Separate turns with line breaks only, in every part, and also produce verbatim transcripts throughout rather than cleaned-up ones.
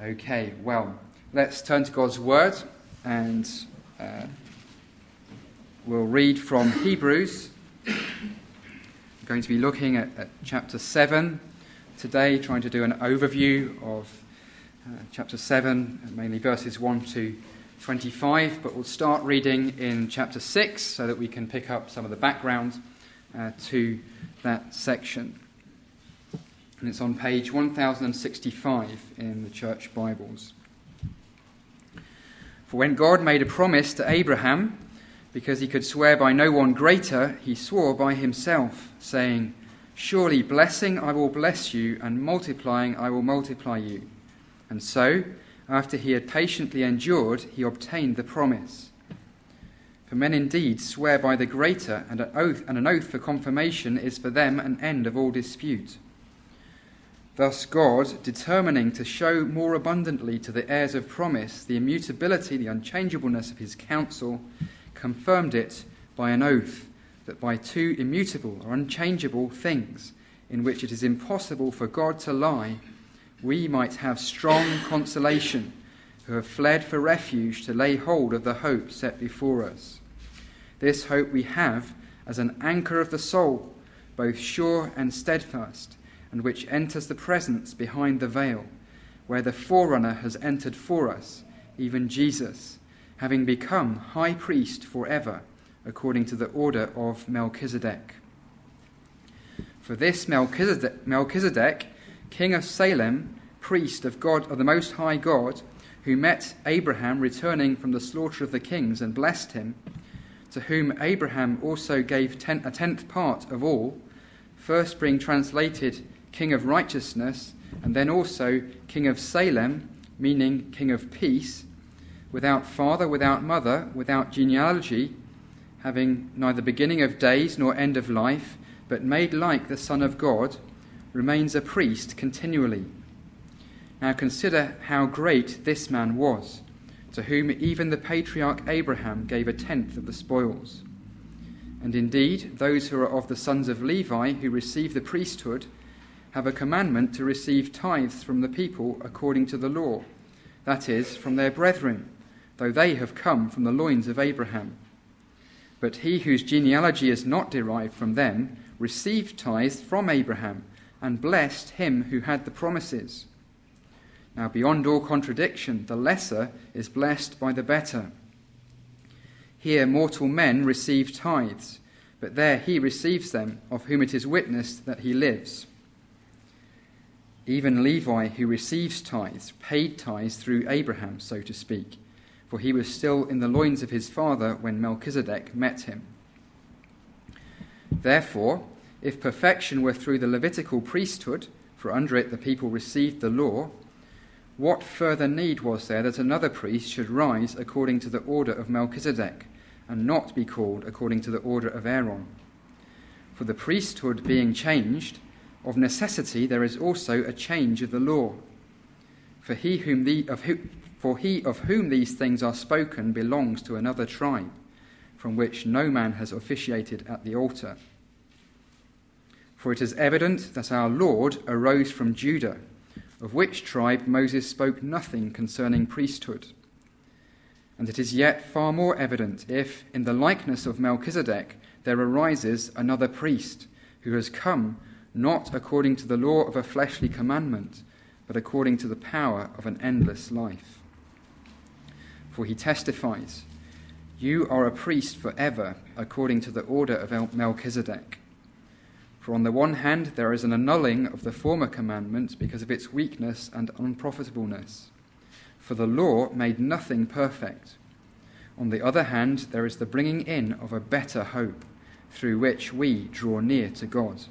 Okay, well, let's turn to God's Word, and uh, we'll read from Hebrews. We're going to be looking at, at chapter seven today, trying to do an overview of uh, chapter seven, mainly verses one to twenty-five, but we'll start reading in chapter six so that we can pick up some of the background uh, to that section. And it's on page one thousand sixty-five in the church Bibles. For when God made a promise to Abraham, because he could swear by no one greater, he swore by himself, saying, "Surely blessing I will bless you, and multiplying I will multiply you." And so, after he had patiently endured, he obtained the promise. For men indeed swear by the greater, and an oath, and an oath for confirmation is for them an end of all dispute. Thus God, determining to show more abundantly to the heirs of promise the immutability, the unchangeableness of his counsel, confirmed it by an oath, that by two immutable or unchangeable things, in which it is impossible for God to lie, we might have strong consolation, who have fled for refuge to lay hold of the hope set before us. This hope we have as an anchor of the soul, both sure and steadfast, and which enters the presence behind the veil, where the forerunner has entered for us, even Jesus, having become high priest forever, according to the order of Melchizedek. For this Melchizedek, Melchizedek, king of Salem, priest of God, of the Most High God, who met Abraham returning from the slaughter of the kings and blessed him, to whom Abraham also gave ten, a tenth part of all, first being translated King of Righteousness, and then also King of Salem, meaning King of Peace, without father, without mother, without genealogy, having neither beginning of days nor end of life, but made like the Son of God, remains a priest continually. Now consider how great this man was, to whom even the patriarch Abraham gave a tenth of the spoils. And indeed, those who are of the sons of Levi, who receive the priesthood, have a commandment to receive tithes from the people according to the law, that is, from their brethren, though they have come from the loins of Abraham. But he whose genealogy is not derived from them received tithes from Abraham, and blessed him who had the promises. Now beyond all contradiction, the lesser is blessed by the better. Here mortal men receive tithes, but there he receives them, of whom it is witnessed that he lives. Even Levi, who receives tithes, paid tithes through Abraham, so to speak, for he was still in the loins of his father when Melchizedek met him. Therefore, if perfection were through the Levitical priesthood, for under it the people received the law, what further need was there that another priest should rise according to the order of Melchizedek, and not be called according to the order of Aaron? For the priesthood being changed, of necessity there is also a change of the law. For he, whom the, of who, for he of whom these things are spoken belongs to another tribe, from which no man has officiated at the altar. For it is evident that our Lord arose from Judah, of which tribe Moses spoke nothing concerning priesthood. And it is yet far more evident if, in the likeness of Melchizedek, there arises another priest, who has come not according to the law of a fleshly commandment, but according to the power of an endless life. For he testifies, "You are a priest forever, according to the order of Melchizedek." For on the one hand there is an annulling of the former commandment because of its weakness and unprofitableness. For the law made nothing perfect. On the other hand there is the bringing in of a better hope, through which we draw near to God.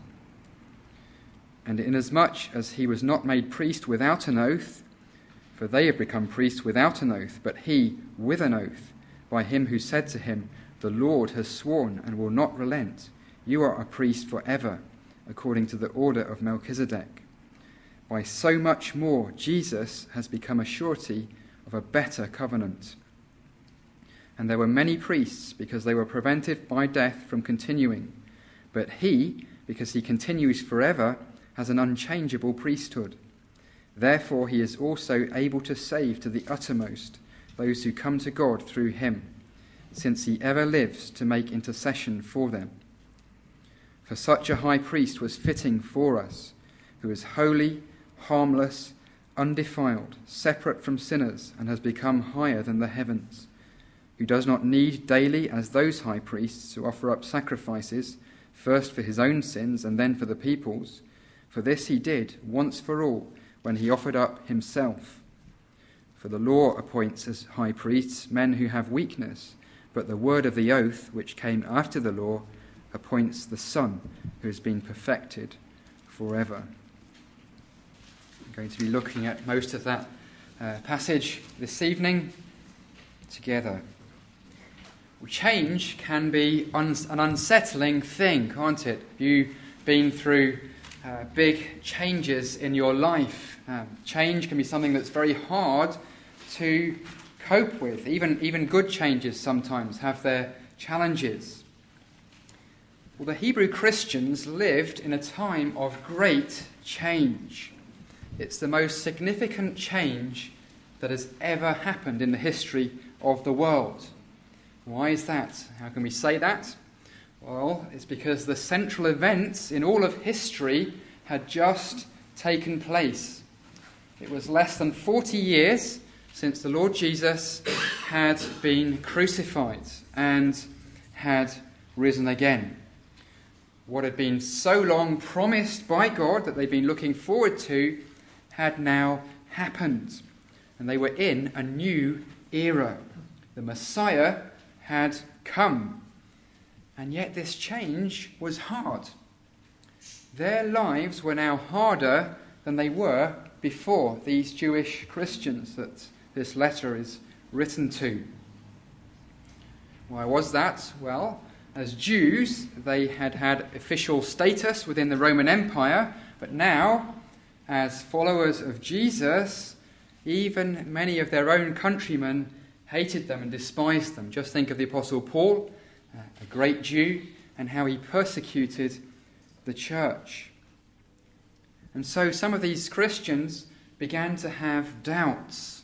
And inasmuch as he was not made priest without an oath, for they have become priests without an oath, but he with an oath, by him who said to him, "The Lord has sworn and will not relent, you are a priest forever, according to the order of Melchizedek." By so much more Jesus has become a surety of a better covenant. And there were many priests, because they were prevented by death from continuing, but he, because he continues forever, has an unchangeable priesthood. Therefore he is also able to save to the uttermost those who come to God through him, since he ever lives to make intercession for them. For such a high priest was fitting for us, who is holy, harmless, undefiled, separate from sinners, and has become higher than the heavens, who does not need daily, as those high priests, to offer up sacrifices, first for his own sins and then for the people's. For this he did once for all, when he offered up himself. For the law appoints as high priests men who have weakness, but the word of the oath, which came after the law, appoints the Son, who has been perfected forever. I'm going to be looking at most of that uh, passage this evening together. Well, change can be un- an unsettling thing, can't it? You've been through uh, big changes in your life. Um, change can be something that's very hard to cope with. Even, even good changes sometimes have their challenges. Well, the Hebrew Christians lived in a time of great change. It's the most significant change that has ever happened in the history of the world. Why is that? How can we say that? Well, it's because the central events in all of history had just taken place. It was less than forty years since the Lord Jesus had been crucified and had risen again. What had been so long promised by God that they'd been looking forward to had now happened. And they were in a new era. The Messiah had come. And yet this change was hard. Their lives were now harder than they were before, these Jewish Christians that this letter is written to. Why was that? Well, as Jews, they had had official status within the Roman Empire, but now, as followers of Jesus, even many of their own countrymen hated them and despised them. Just think of the Apostle Paul, a great Jew, and how he persecuted the church. And so some of these Christians began to have doubts.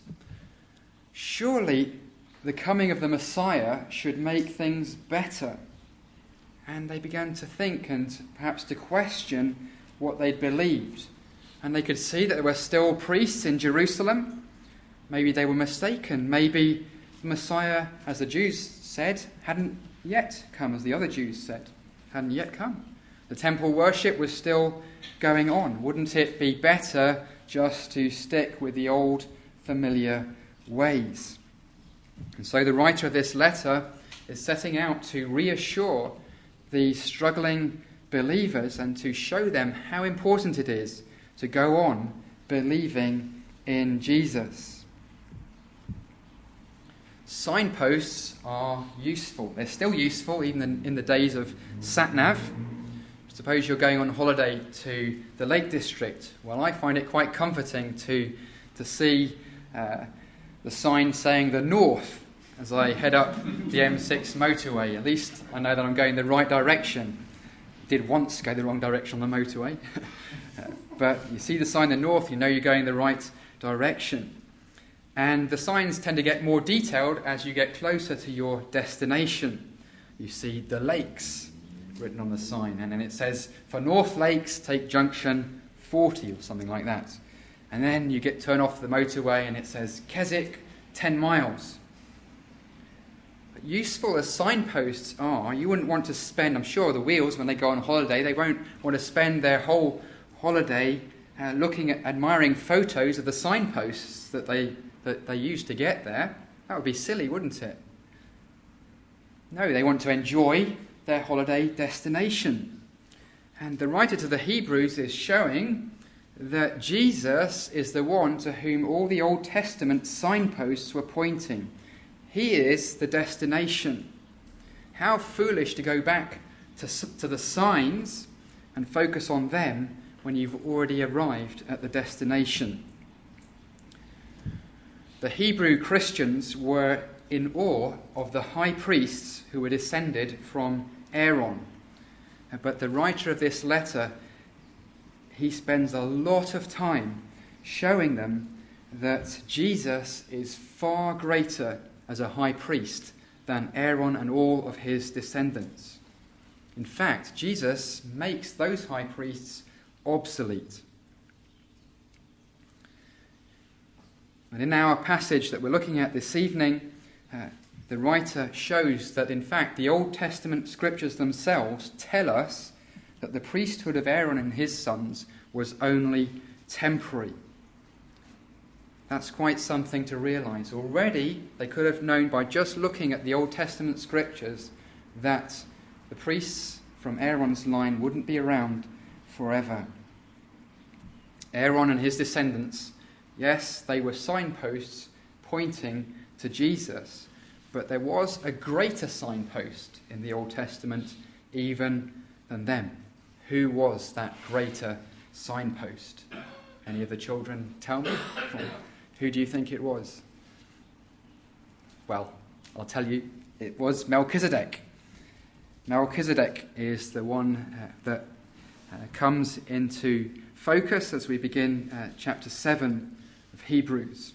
Surely the coming of the Messiah should make things better. And they began to think and perhaps to question what they'd believed. And they could see that there were still priests in Jerusalem. Maybe they were mistaken. Maybe the Messiah, as the Jews said, hadn't yet come, as the other Jews said, hadn't yet come. The temple worship was still going on. Wouldn't it be better just to stick with the old familiar ways? And so the writer of this letter is setting out to reassure the struggling believers and to show them how important it is to go on believing in Jesus. Signposts are useful. They're still useful even in, in the days of sat-nav. Suppose you're going on holiday to the Lake District. Well, I find it quite comforting to, to see uh, the sign saying the north as I head up the M six motorway. At least I know that I'm going the right direction. Did once go the wrong direction on the motorway. But you see the sign the north, you know you're going the right direction. And the signs tend to get more detailed as you get closer to your destination. You see the lakes written on the sign, and then it says, for North Lakes, take junction forty or something like that. And then you get turned off the motorway and it says, Keswick, ten miles. But useful as signposts are, you wouldn't want to spend, I'm sure the wheels, when they go on holiday, they won't want to spend their whole holiday uh, looking at, admiring photos of the signposts that they, that they used to get there. That would be silly, wouldn't it? No, they want to enjoy their holiday destination. And the writer to the Hebrews is showing that Jesus is the one to whom all the Old Testament signposts were pointing. He is the destination. How foolish to go back to, to the signs and focus on them when you've already arrived at the destination. The Hebrew Christians were in awe of the high priests who were descended from Aaron. But the writer of this letter, he spends a lot of time showing them that Jesus is far greater as a high priest than Aaron and all of his descendants. In fact, Jesus makes those high priests obsolete. And in our passage that we're looking at this evening, uh, the writer shows that in fact the Old Testament scriptures themselves tell us that the priesthood of Aaron and his sons was only temporary. That's quite something to realize. Already they could have known by just looking at the Old Testament scriptures that the priests from Aaron's line wouldn't be around forever. Aaron and his descendants, yes, they were signposts pointing to Jesus, but there was a greater signpost in the Old Testament even than them. Who was that greater signpost? Any of the children tell me? Who do you think it was? Well, I'll tell you, it was Melchizedek. Melchizedek is the one uh, that uh, comes into focus as we begin uh, chapter seven of Hebrews.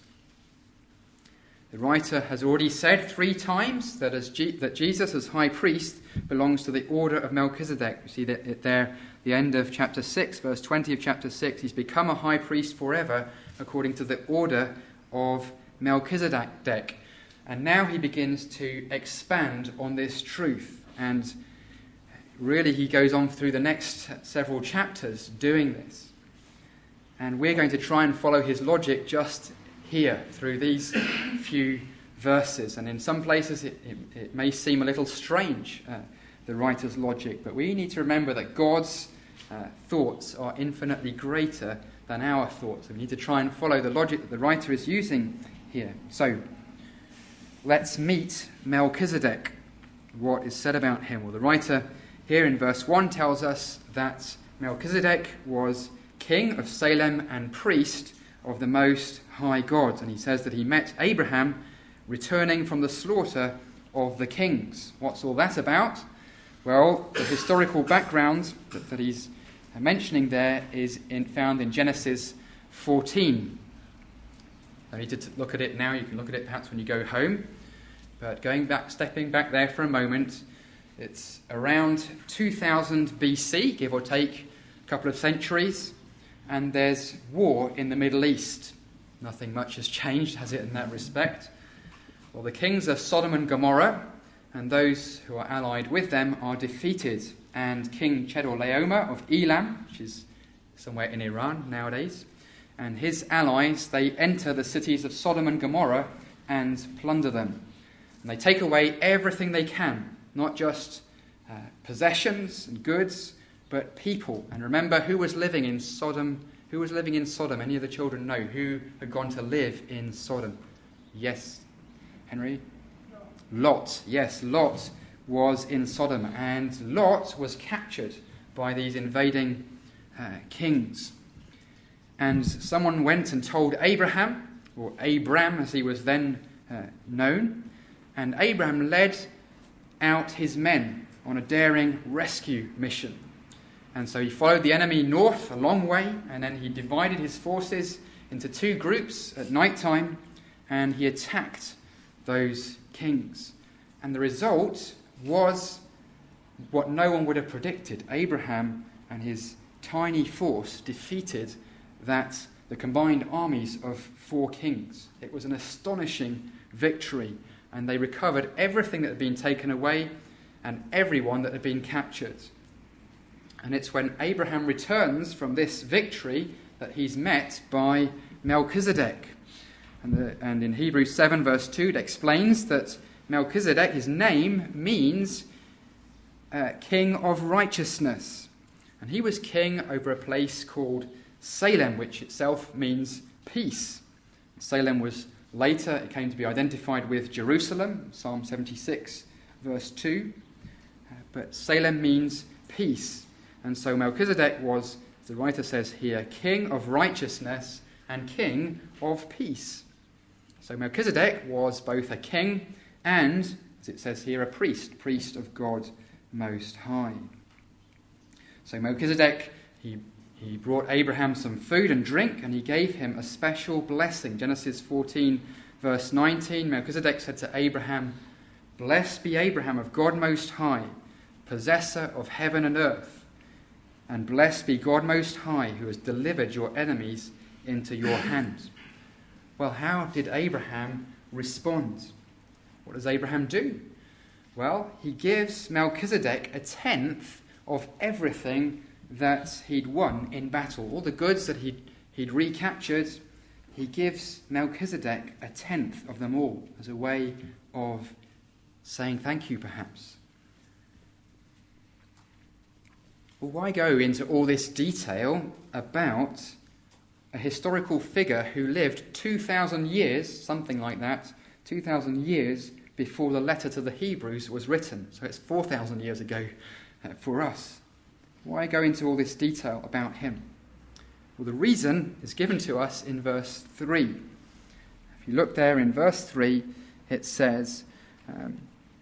The writer has already said three times that, as G- that Jesus as high priest belongs to the order of Melchizedek. You see that there, the end of chapter six, verse twenty of chapter six, he's become a high priest forever according to the order of Melchizedek. And now he begins to expand on this truth. And really he goes on through the next several chapters doing this. And we're going to try and follow his logic just here through these few verses. And in some places it, it, it may seem a little strange, uh, the writer's logic. But we need to remember that God's uh, thoughts are infinitely greater than our thoughts. We need to try and follow the logic that the writer is using here. So, let's meet Melchizedek, what is said about him. Well, the writer here in verse one tells us that Melchizedek was king of Salem and priest of the Most High God. And he says that he met Abraham returning from the slaughter of the kings. What's all that about? Well, the historical background that, that he's mentioning there is in, found in Genesis fourteen. I need to t- look at it now. You can look at it perhaps when you go home. But going back, stepping back there for a moment, it's around two thousand B C, give or take a couple of centuries, and there's war in the Middle East. Nothing much has changed, has it, in that respect? Well, the kings of Sodom and Gomorrah and those who are allied with them are defeated, and King Chedorlaomer of Elam, which is somewhere in Iran nowadays, and his allies, they enter the cities of Sodom and Gomorrah and plunder them. And they take away everything they can, not just uh, possessions and goods, but people. And remember, who was living in Sodom? Who was living in Sodom? Any of the children know who had gone to live in Sodom? Yes, Henry? Lot. Yes, Lot was in Sodom, and Lot was captured by these invading uh, kings. And someone went and told Abraham, or Abram as he was then uh, known, and Abraham led out his men on a daring rescue mission. And so he followed the enemy north a long way, and then he divided his forces into two groups at night time, and he attacked those kings. And the result was what no one would have predicted. Abraham and his tiny force defeated that the combined armies of four kings. It was an astonishing victory, and they recovered everything that had been taken away and everyone that had been captured. And it's when Abraham returns from this victory that he's met by Melchizedek. And, the, and in Hebrews seven verse two it explains that Melchizedek, his name means uh, king of righteousness. And he was king over a place called Salem, which itself means peace. Salem was later, it came to be identified with Jerusalem, Psalm seventy-six verse two. Uh, but Salem means peace. And so Melchizedek was, as the writer says here, king of righteousness and king of peace. So Melchizedek was both a king and, as it says here, a priest, priest of God Most High. So Melchizedek, he, he brought Abraham some food and drink, and he gave him a special blessing. Genesis fourteen, verse nineteen, Melchizedek said to Abraham, "Blessed be Abraham of God Most High, possessor of heaven and earth, and blessed be God Most High, who has delivered your enemies into your hand." Well, how did Abraham respond? What does Abraham do? Well, he gives Melchizedek a tenth of everything that he'd won in battle. All the goods that he'd, he'd recaptured, he gives Melchizedek a tenth of them all as a way of saying thank you, perhaps. Well, why go into all this detail about a historical figure who lived two thousand years, something like that, two thousand years before the letter to the Hebrews was written? So it's four thousand years ago uh, for us. Why go into all this detail about him? Well, the reason is given to us in verse three. If you look there in verse three, it says um,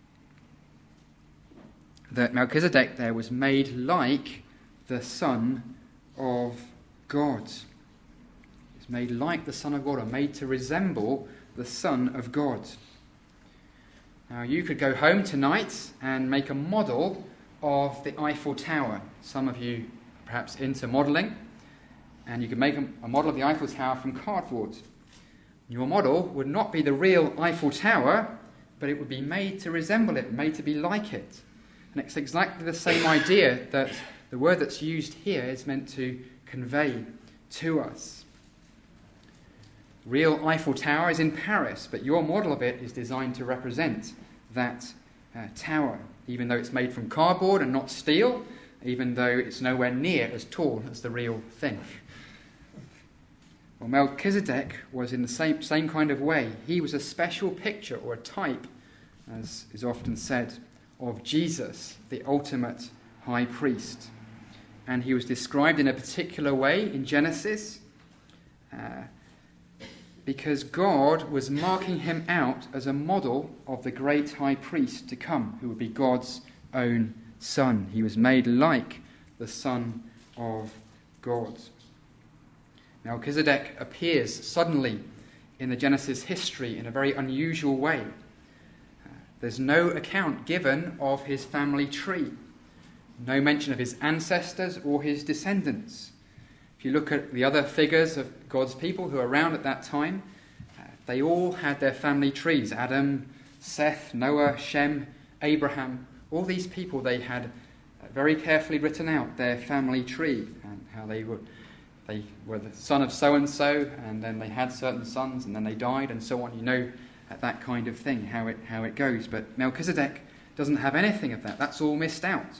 that Melchizedek there was made like the Son of God. He's made like the Son of God, or made to resemble the Son of God. Now, you could go home tonight and make a model of the Eiffel Tower. Some of you perhaps into modelling, and you could make a, a model of the Eiffel Tower from cardboard. Your model would not be the real Eiffel Tower, but it would be made to resemble it, made to be like it. And it's exactly the same idea that the word that's used here is meant to convey to us. Real Eiffel Tower is in Paris, but your model of it is designed to represent that uh, tower, even though it's made from cardboard and not steel, even though it's nowhere near as tall as the real thing. Well, Melchizedek was in the same, same kind of way. He was a special picture, or a type, as is often said, of Jesus, the ultimate high priest. And he was described in a particular way in Genesis, uh, because God was marking him out as a model of the great high priest to come, who would be God's own Son. He was made like the Son of God. Melchizedek appears suddenly in the Genesis history in a very unusual way. Uh, there's no account given of his family tree, no mention of his ancestors or his descendants. If you look at the other figures of God's people who were around at that time, uh, they all had their family trees. Adam, Seth, Noah, Shem, Abraham, all these people, they had uh, very carefully written out their family tree and how they were, they were the son of so-and-so, and then they had certain sons, and then they died, and so on. You know uh, that kind of thing, how it, how it goes. But Melchizedek doesn't have anything of that. That's all missed out.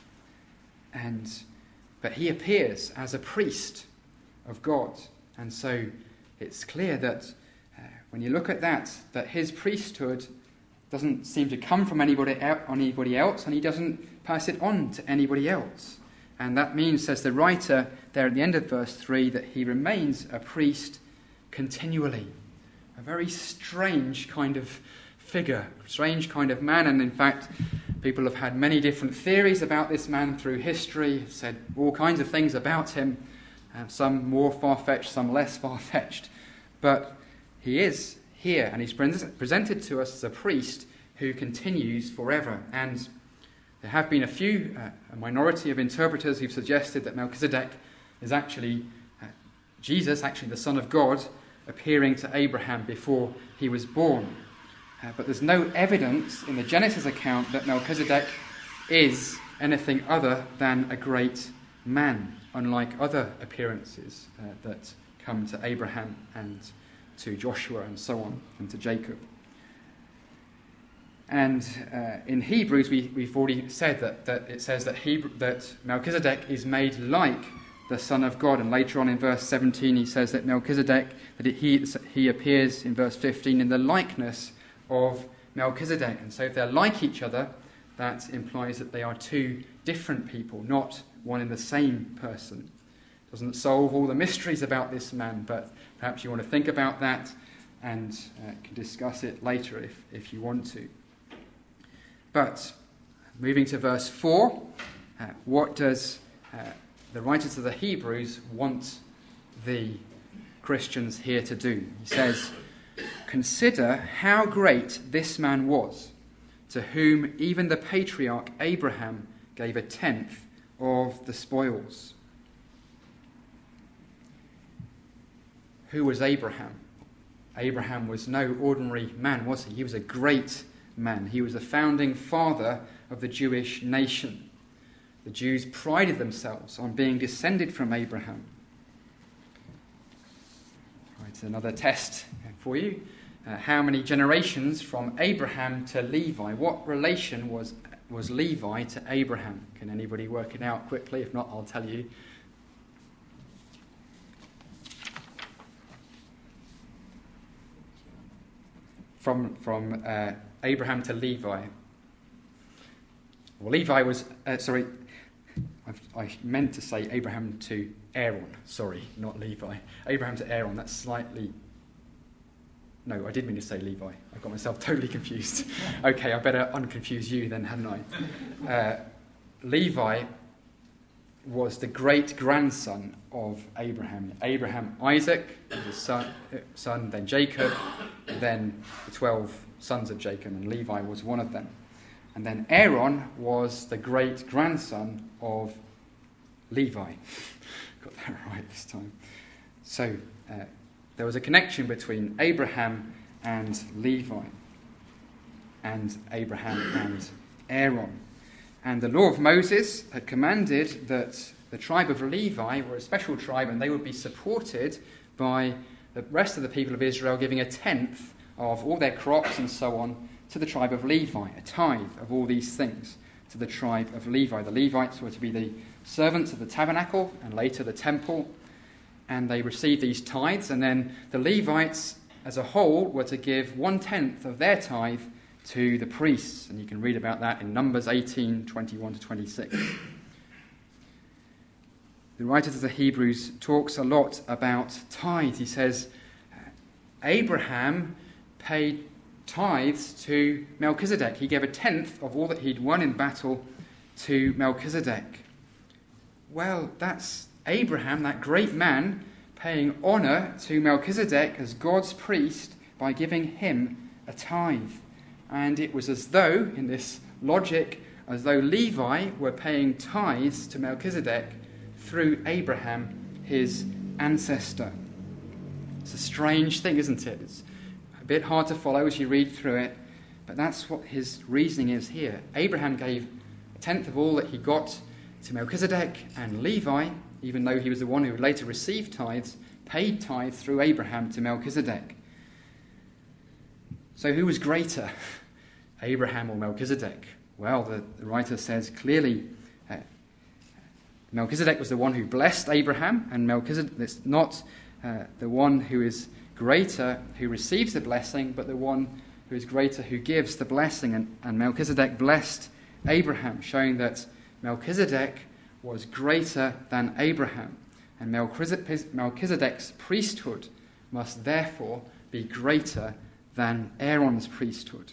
And But he appears as a priest of God. And so it's clear that uh, when you look at that, that his priesthood doesn't seem to come from anybody, el- anybody else, and he doesn't pass it on to anybody else. And that means, says the writer there at the end of verse three, that he remains a priest continually. A very strange kind of figure, strange kind of man. And in fact, people have had many different theories about this man through history, said all kinds of things about him, uh, some more far-fetched, some less far-fetched. But he is here, and he's pre- presented to us as a priest who continues forever. And there have been a few, uh, a minority of interpreters who've suggested that Melchizedek is actually uh, Jesus, actually the Son of God, appearing to Abraham before he was born. Uh, but there's no evidence in the Genesis account that Melchizedek is anything other than a great man, unlike other appearances uh, that come to Abraham and to Joshua and so on, and to Jacob. And uh, in Hebrews, we, we've already said that, that it says that, Hebrew, that Melchizedek is made like the Son of God. And later on in verse seventeen, he says that Melchizedek, that it, he, he appears in verse fifteen in the likeness of Melchizedek. And so if they're like each other, that implies that they are two different people, not one and the same person. Doesn't solve all the mysteries about this man, but perhaps you want to think about that and uh, can discuss it later if, if you want to. But moving to verse four, uh, what does uh, the writers of the Hebrews want the Christians here to do. He says, "Consider how great this man was, to whom even the patriarch Abraham gave a tenth of the spoils." Who was Abraham? Abraham was no ordinary man, was he? He was a great man. He was the founding father of the Jewish nation. The Jews prided themselves on being descended from Abraham. Right, another test for you. Uh, how many generations from Abraham to Levi? What relation was, was Levi to Abraham? Can anybody work it out quickly? If not, I'll tell you. From, from uh, Abraham to Levi. Well, Levi was, uh, sorry, I've, I meant to say Abraham to Aaron. Sorry, not Levi. Abraham to Aaron, that's slightly... No, I did mean to say Levi. I got myself totally confused. Okay, I better unconfuse you then, hadn't I? Uh, Levi was the great-grandson of Abraham. Abraham, Isaac, his son, son, then Jacob, then the twelve sons of Jacob, and Levi was one of them. And then Aaron was the great-grandson of Levi. Got that right this time. So uh, there was a connection between Abraham and Levi, and Abraham and Aaron. And the law of Moses had commanded that the tribe of Levi were a special tribe, and they would be supported by the rest of the people of Israel giving a tenth of all their crops and so on to the tribe of Levi, a tithe of all these things to the tribe of Levi. The Levites were to be the servants of the tabernacle and later the temple, and they received these tithes, and then the Levites as a whole were to give one-tenth of their tithe to the priests, and you can read about that in Numbers eighteen, twenty-one to twenty-six. The writer of the Hebrews talks a lot about tithes. He says, Abraham paid tithes to Melchizedek. He gave a tenth of all that he'd won in battle to Melchizedek. Well, that's Abraham, that great man, paying honour to Melchizedek as God's priest by giving him a tithe. And it was as though, in this logic, as though Levi were paying tithes to Melchizedek through Abraham, his ancestor. It's a strange thing, isn't it? It's a bit hard to follow as you read through it, but that's what his reasoning is here. Abraham gave a tenth of all that he got to Melchizedek, and Levi, even though he was the one who would later receive tithes, paid tithes through Abraham to Melchizedek. So who was greater, Abraham or Melchizedek? Well, the, the writer says clearly uh, Melchizedek was the one who blessed Abraham, and Melchizedek is not uh, the one who is greater who receives the blessing, but the one who is greater who gives the blessing. And, and Melchizedek blessed Abraham, showing that Melchizedek was greater than Abraham, and Melchizedek's priesthood must therefore be greater than Aaron's priesthood.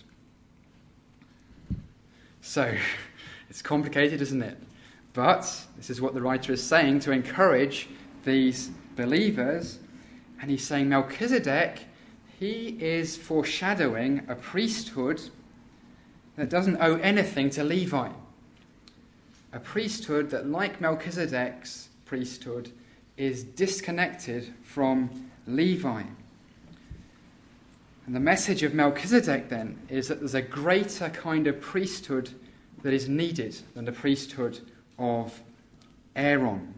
So, it's complicated, isn't it? But this is what the writer is saying to encourage these believers. And he's saying Melchizedek, he is foreshadowing a priesthood that doesn't owe anything to Levi. A priesthood that, like Melchizedek's priesthood, is disconnected from Levi. And the message of Melchizedek, then, is that there's a greater kind of priesthood that is needed than the priesthood of Aaron.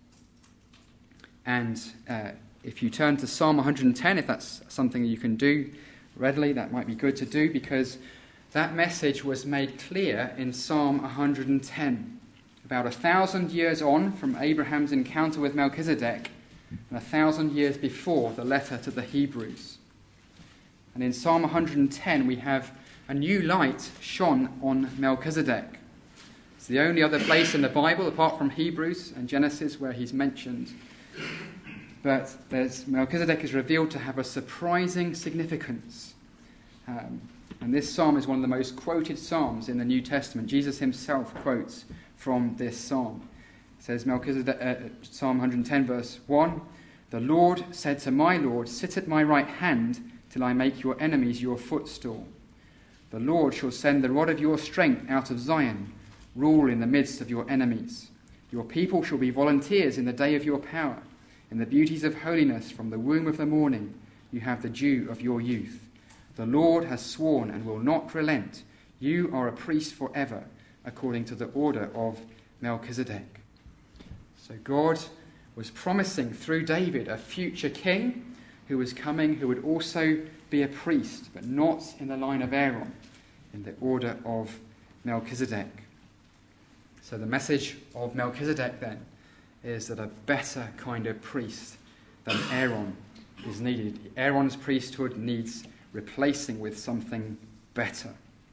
And uh, if you turn to Psalm one hundred ten, if that's something you can do readily, that might be good to do, because that message was made clear in Psalm one hundred ten. About a thousand years on from Abraham's encounter with Melchizedek, and a thousand years before the letter to the Hebrews. And in Psalm one hundred ten we have a new light shone on Melchizedek. It's the only other place in the Bible, apart from Hebrews and Genesis, where he's mentioned. But there's, Melchizedek is revealed to have a surprising significance. Um, and this psalm is one of the most quoted psalms in the New Testament. Jesus himself quotes from this psalm. says Melchizedek, uh, Psalm one ten, verse one, "The Lord said to my Lord, sit at my right hand till I make your enemies your footstool. The Lord shall send the rod of your strength out of Zion, rule in the midst of your enemies. Your people shall be volunteers in the day of your power. In the beauties of holiness from the womb of the morning you have the dew of your youth. The Lord has sworn and will not relent. You are a priest forever, according to the order of Melchizedek." So God was promising through David a future king who was coming, who would also be a priest, but not in the line of Aaron, in the order of Melchizedek. So the message of Melchizedek then is that a better kind of priest than Aaron is needed. Aaron's priesthood needs replacing with something better.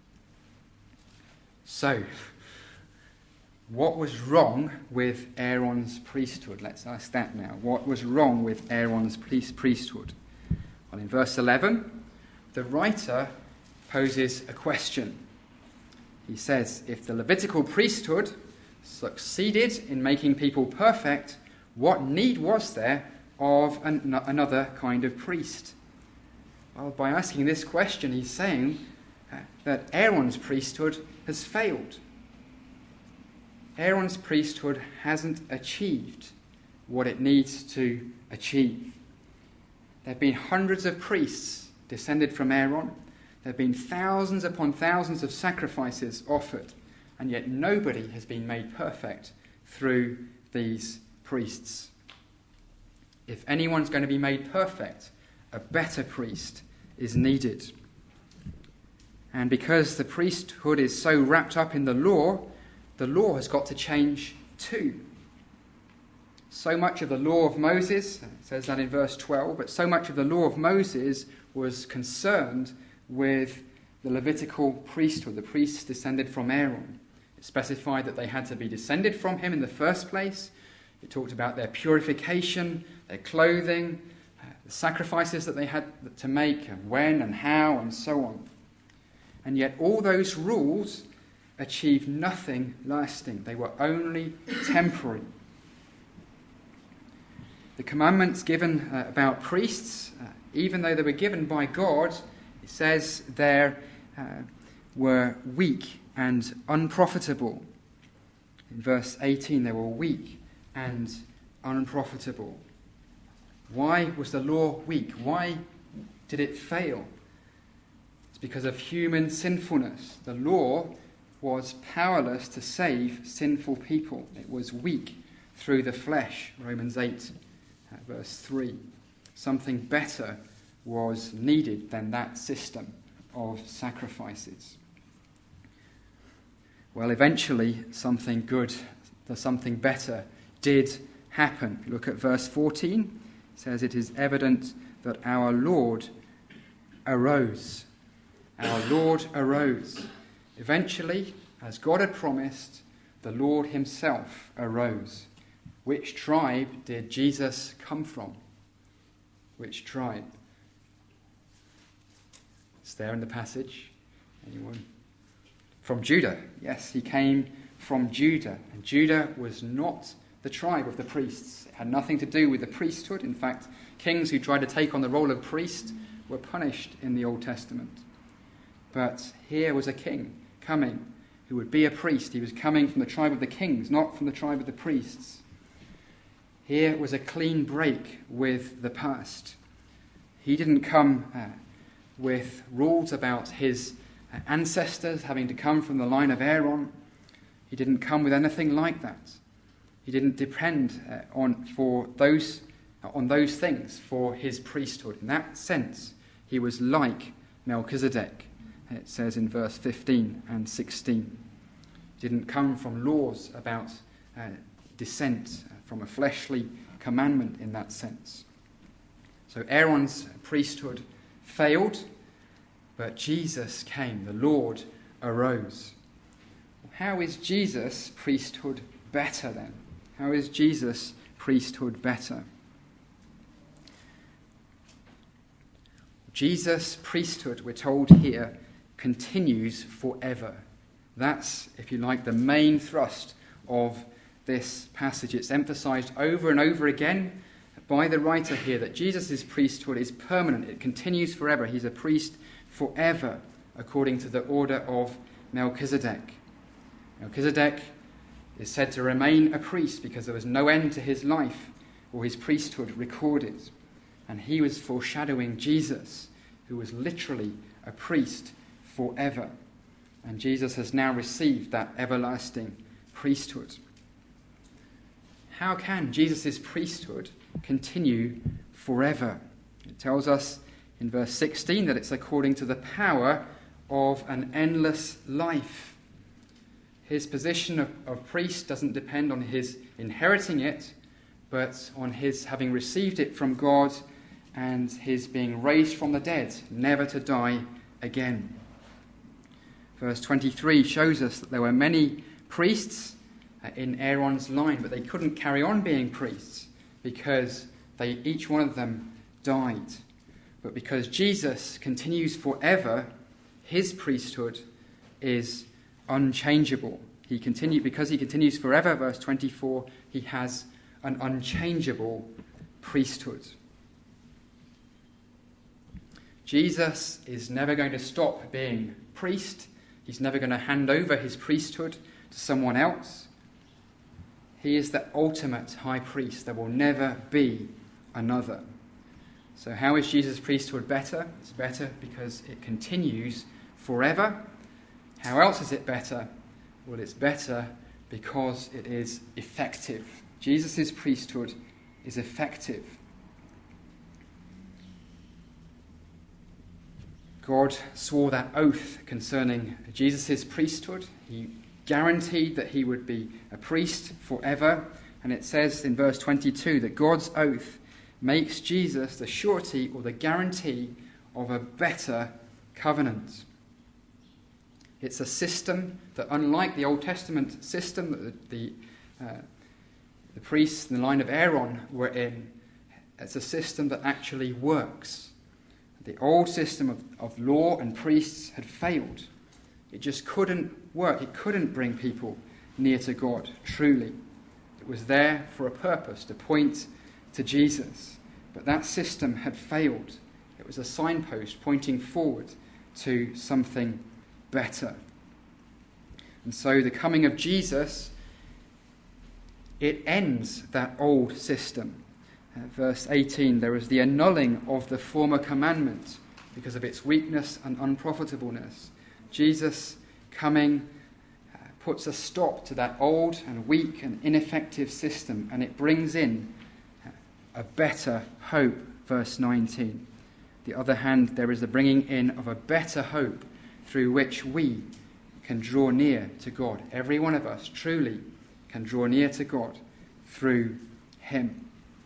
So, what was wrong with Aaron's priesthood? Let's ask that now. What was wrong with Aaron's priesthood? Well, in verse eleven, the writer poses a question. He says, if the Levitical priesthood succeeded in making people perfect, what need was there of an, another kind of priest? Well, by asking this question, he's saying uh, that Aaron's priesthood has failed. Aaron's priesthood hasn't achieved what it needs to achieve. There have been hundreds of priests descended from Aaron. There have been thousands upon thousands of sacrifices offered, and yet nobody has been made perfect through these priests. If anyone's going to be made perfect, a better priest is needed. And because the priesthood is so wrapped up in the law, the law has got to change too. So much of the law of Moses, it says that in verse twelve, but so much of the law of Moses was concerned with the Levitical priesthood, the priests descended from Aaron. It specified that they had to be descended from him in the first place. It talked about their purification, their clothing, the sacrifices that they had to make, and when and how, and so on. And yet all those rules achieved nothing lasting. They were only temporary. The commandments given uh, about priests, uh, even though they were given by God, it says they uh, were weak and unprofitable. In verse eighteen, they were weak and unprofitable. Why was the law weak? Why did it fail? It's because of human sinfulness. The law was powerless to save sinful people. It was weak through the flesh, Romans eight, uh, verse three. Something better was needed than that system of sacrifices. Well, eventually something good, something better did happen. If you look at verse fourteen, it says, "It is evident that our Lord arose." Our Lord arose. Eventually, as God had promised, the Lord himself arose. Which tribe did Jesus come from? Which tribe? It's there in the passage. Anyone? From Judah. Yes, he came from Judah. And Judah was not the tribe of the priests. It had nothing to do with the priesthood. In fact, kings who tried to take on the role of priest were punished in the Old Testament. But here was a king coming who would be a priest. He was coming from the tribe of the kings, not from the tribe of the priests. Here was a clean break with the past. He didn't come uh, with rules about his uh, ancestors having to come from the line of Aaron. He didn't come with anything like that. He didn't depend uh, on for those uh, on those things for his priesthood. In that sense, he was like Melchizedek. It says in verse fifteen and sixteen. He didn't come from laws about uh, descent from a fleshly commandment in that sense. So Aaron's priesthood failed, but Jesus came. The Lord arose. How is Jesus' priesthood better then? How is Jesus' priesthood better? Jesus' priesthood, we're told here, continues forever. That's, if you like, the main thrust of this passage. It's emphasized over and over again by the writer here that Jesus' priesthood is permanent. It continues forever. He's a priest forever, according to the order of Melchizedek. Melchizedek is said to remain a priest because there was no end to his life or his priesthood recorded. And he was foreshadowing Jesus, who was literally a priest forever. And Jesus has now received that everlasting priesthood. How can Jesus' priesthood continue forever? It tells us in verse sixteen that it's according to the power of an endless life. His position of, of priest doesn't depend on his inheriting it, but on his having received it from God and his being raised from the dead, never to die again. Verse twenty-three shows us that there were many priests in Aaron's line, but they couldn't carry on being priests because they each one of them died. But because Jesus continues forever, his priesthood is unchangeable. He continue because he continues forever, verse twenty-four, he has an unchangeable priesthood. Jesus is never going to stop being priest. He's never going to hand over his priesthood to someone else. He is the ultimate high priest. There will never be another. So how is Jesus' priesthood better? It's better because it continues forever. How else is it better? Well, it's better because it is effective. Jesus' priesthood is effective. God swore that oath concerning Jesus' priesthood. He guaranteed that he would be a priest forever. And it says in verse twenty-two that God's oath makes Jesus the surety or the guarantee of a better covenant. It's a system that, unlike the Old Testament system that the, the, uh, the priests in the line of Aaron were in, it's a system that actually works. The old system of, of law and priests had failed. It just couldn't work. It couldn't bring people near to God, truly. It was there for a purpose, to point to Jesus. But that system had failed. It was a signpost pointing forward to something better. And so the coming of Jesus, it ends that old system. Uh, verse eighteen, there is the annulling of the former commandment because of its weakness and unprofitableness. Jesus coming uh, puts a stop to that old and weak and ineffective system, and it brings in uh, a better hope, verse nineteen. The other hand, there is the bringing in of a better hope through which we can draw near to God. Every one of us truly can draw near to God through him.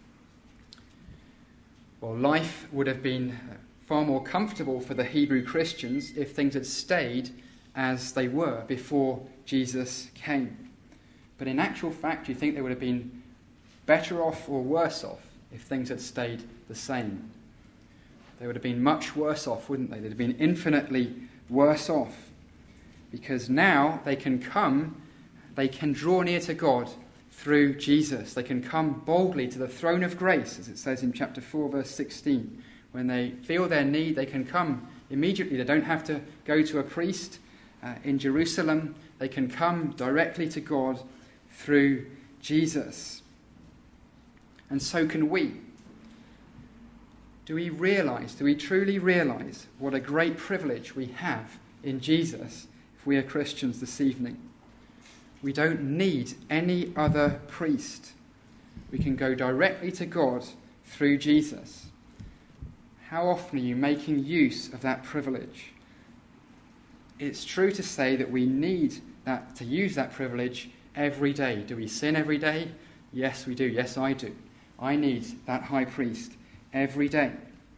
Well, life would have been far more comfortable for the Hebrew Christians if things had stayed as they were before Jesus came. But in actual fact, do you think they would have been better off or worse off if things had stayed the same? They would have been much worse off, wouldn't they? They'd have been infinitely worse off. Because now they can come, they can draw near to God through Jesus. They can come boldly to the throne of grace, as it says in chapter four, verse sixteen. When they feel their need, they can come immediately. They don't have to go to a priest uh, in Jerusalem. They can come directly to God through Jesus. And so can we. Do we realize, do we truly realize what a great privilege we have in Jesus if we are Christians this evening? We don't need any other priest. We can go directly to God through Jesus. How often are you making use of that privilege? It's true to say that we need that to use that privilege every day. Do we sin every day? Yes, we do. Yes, I do. I need that high priest every day.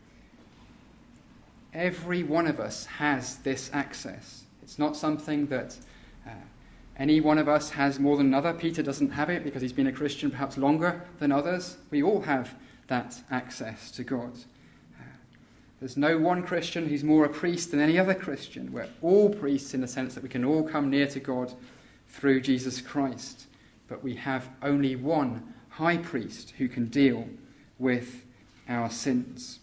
Every one of us has this access. It's not something that uh, any one of us has more than another. Peter doesn't have it because he's been a Christian perhaps longer than others. We all have that access to God. Uh, there's no one Christian who's more a priest than any other Christian. We're all priests in the sense that we can all come near to God through Jesus Christ. but we have only one high priest who can deal with our sins.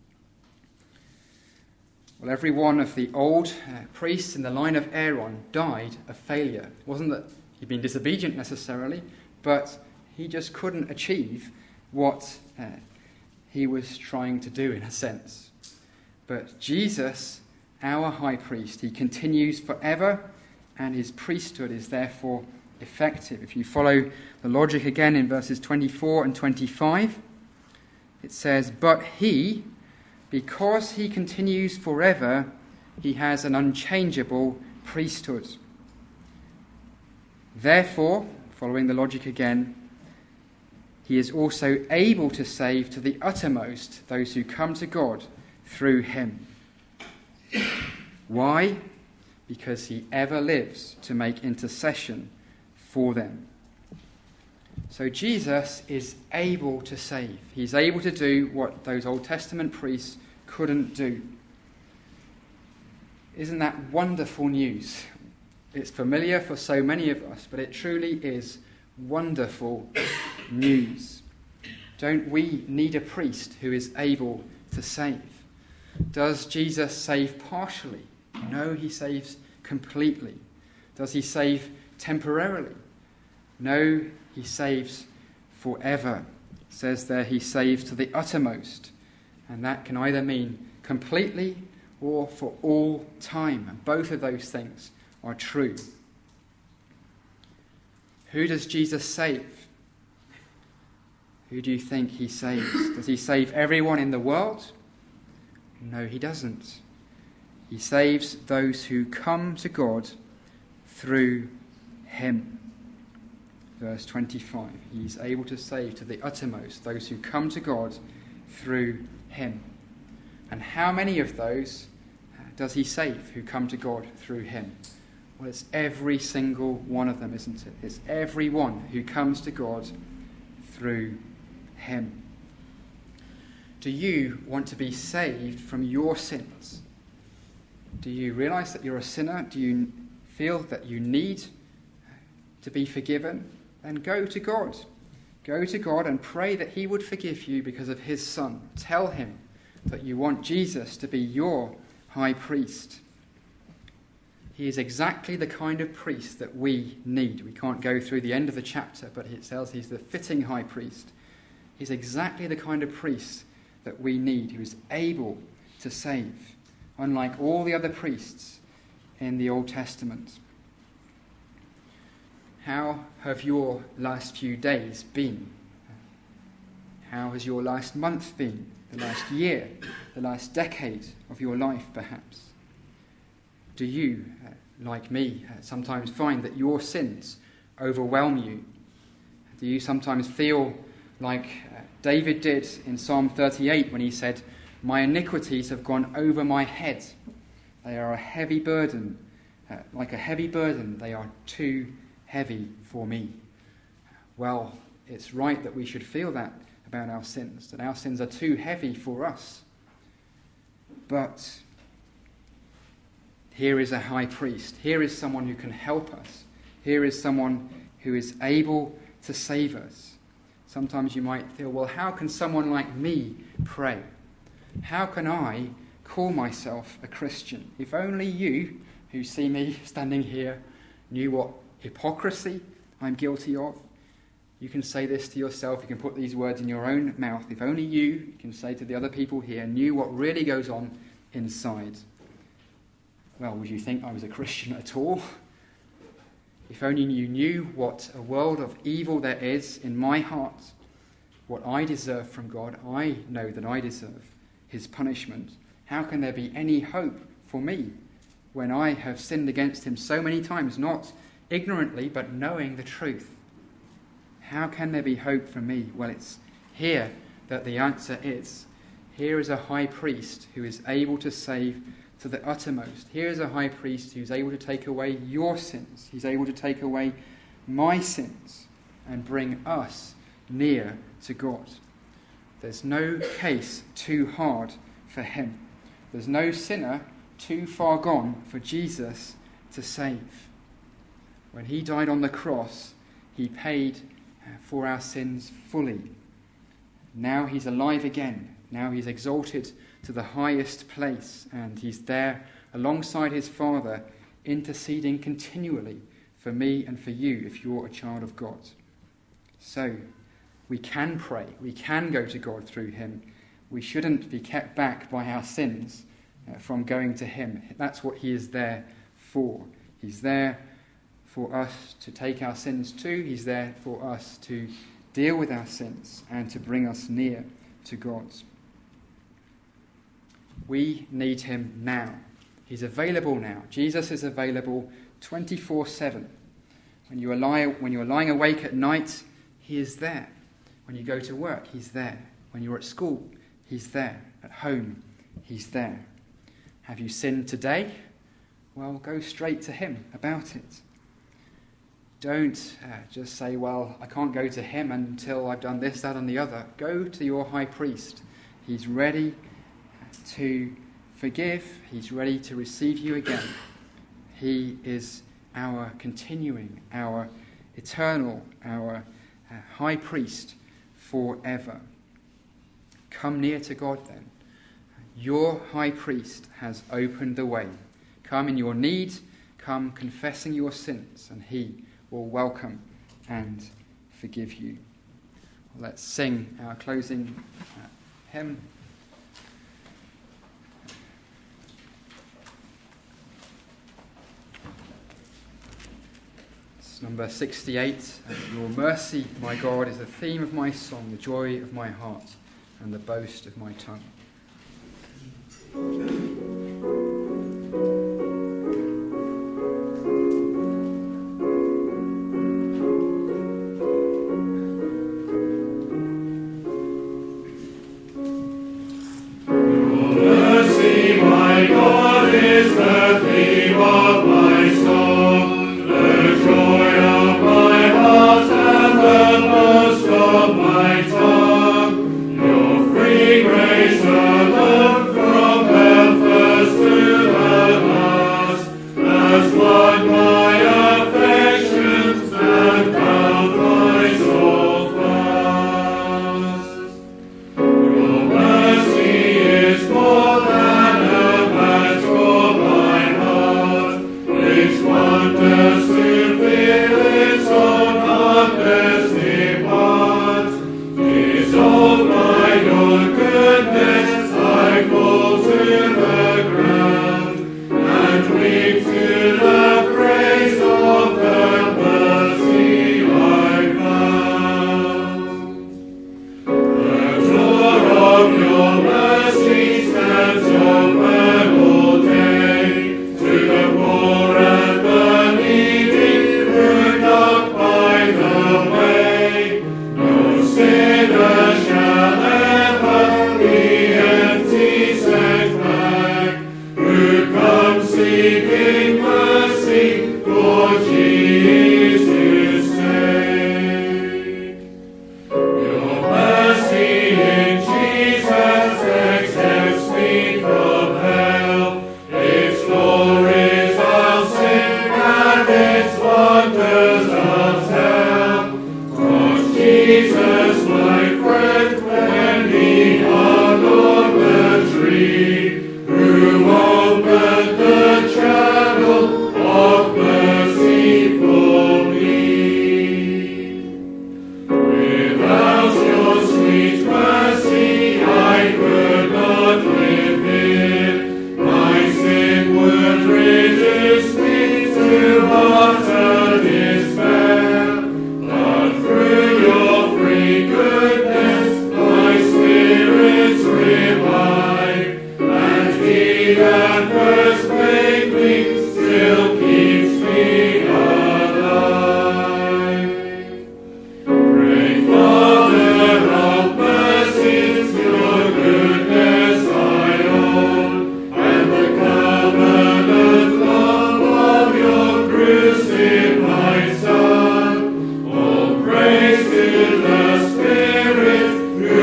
Well, every one of the old uh, priests in the line of Aaron died a failure. It wasn't that he'd been disobedient necessarily, but he just couldn't achieve what uh, he was trying to do in a sense. But Jesus, our high priest, he continues forever, and his priesthood is therefore effective. If you follow the logic again in verses twenty-four and twenty-five, it says, "But he, because he continues forever, he has an unchangeable priesthood. Therefore," following the logic again, "he is also able to save to the uttermost those who come to God through him." Why? Because he ever lives to make intercession for them. So Jesus is able to save. He's able to do what those Old Testament priests couldn't do. Isn't that wonderful news? It's familiar for so many of us, but it truly is wonderful news. Don't we need a priest who is able to save? Does Jesus save partially? No, he saves completely. Does he save temporarily? No, he saves forever. It says there he saves to the uttermost. And that can either mean completely or for all time. And both of those things are true. Who does Jesus save? Who do you think he saves? Does he save everyone in the world? No, he doesn't. He saves those who come to God through him. Verse twenty-five, he's able to save to the uttermost those who come to God through him. And how many of those does he save who come to God through him? Well, it's every single one of them, isn't it? It's everyone who comes to God through him. Do you want to be saved from your sins? Do you realize that you're a sinner? Do you feel that you need to be forgiven? Then go to God. Go to God and pray that he would forgive you because of his Son. Tell him that you want Jesus to be your high priest. He is exactly the kind of priest that we need. We can't go through the end of the chapter, but it tells he's the fitting high priest. He's exactly the kind of priest that we need, who is able to save, unlike all the other priests in the Old Testament. How have your last few days been? How has your last month been? The last year? The last decade of your life, perhaps? Do you, uh, like me, uh, sometimes find that your sins overwhelm you? Do you sometimes feel like uh, David did in Psalm thirty-eight when he said, "My iniquities have gone over my head. They are a heavy burden. Uh, like a heavy burden, they are too heavy for me." Well, it's right that we should feel that about our sins, that our sins are too heavy for us. But here is a high priest. Here is someone who can help us. Here is someone who is able to save us. Sometimes you might feel, well, how can someone like me pray? How can I call myself a Christian? If only you, who see me standing here, knew what hypocrisy I'm guilty of. You can say this to yourself. You can put these words in your own mouth. If only you, you can say to the other people here, knew what really goes on inside. Well, would you think I was a Christian at all? If only you knew what a world of evil there is in my heart, what I deserve from God. I know that I deserve his punishment. How can there be any hope for me when I have sinned against him so many times, not ignorantly, but knowing the truth? How can there be hope for me? Well, it's here that the answer is. Here is a high priest who is able to save to the uttermost. Here is a high priest who's able to take away your sins. He's able to take away my sins and bring us near to God. There's no case too hard for him. There's no sinner too far gone for Jesus to save. When he died on the cross, He paid uh, for our sins fully. Now he's alive again. Now he's exalted to the highest place, and he's there alongside his Father, interceding continually for me and for you if you're a child of God. So we can pray. We can go to God through him. We shouldn't be kept back by our sins uh, from going to him. That's what he is there for. He's there for us to take our sins to. He's there for us to deal with our sins and to bring us near to God. We need him now. He's available now. Jesus is available twenty-four seven. When you are lying, when you are lying awake at night, he is there. When you go to work, he's there. When you're at school, he's there. At home, he's there. Have you sinned today? Well, go straight to him about it. Don't uh, just say, well, I can't go to him until I've done this, that, and the other. Go to your high priest. He's ready to forgive. He's ready to receive you again. He is our continuing, our eternal, our uh, high priest forever. Come near to God then. Your high priest has opened the way. Come in your need, come confessing your sins, and he will welcome and forgive you. Let's sing our closing uh, hymn. It's number sixty-eight. Your mercy, my God, is the theme of my song, the joy of my heart, and the boast of my tongue.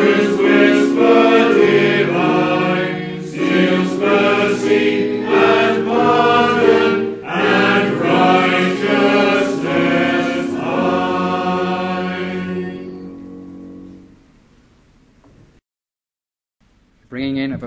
Mercy and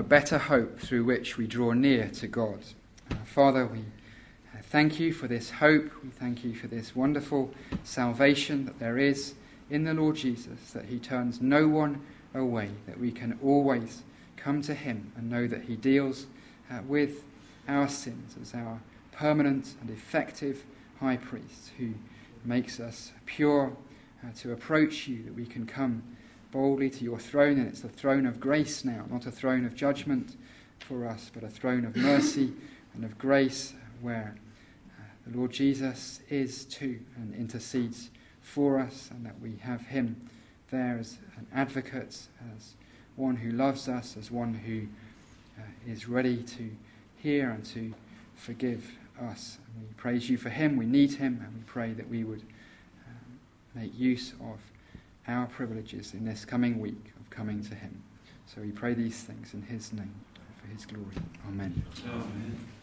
better hope through which we draw near to God. Uh, Father, we uh, thank you for this hope. We thank you for this wonderful salvation that there is in the Lord Jesus, that he turns no one away, that we can always come to him and know that he deals uh, with our sins as our permanent and effective high priest who makes us pure uh, to approach you, that we can come boldly to your throne. And it's the throne of grace now, not a throne of judgment for us, but a throne of mercy and of grace, where uh, the Lord Jesus is too and intercedes for us, and that we have him there as an advocate, as one who loves us, as one who uh, is ready to hear and to forgive us. And we praise you for him. We need him, and we pray that we would um, make use of our privileges in this coming week of coming to him. So we pray these things in his name, for his glory. Amen.
Amen.